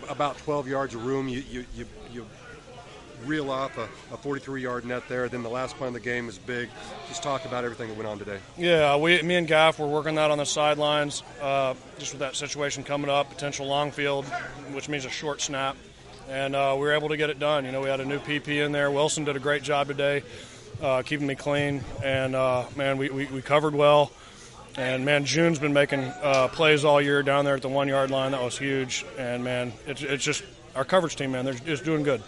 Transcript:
about 12 yards of room. You reel off a 43-yard net there. Then the last play in the game is big. Just talk about everything that went on today. Yeah, me and Gaff were working that on the sidelines, just with that situation coming up, potential long field, which means a short snap. And we were able to get it done. We had a new PP in there. Wilson did a great job today, keeping me clean. And, man, we covered well. And, man, June's been making plays all year down there at the 1-yard line. That was huge. And, man, it's just our coverage team, man, they're just doing good.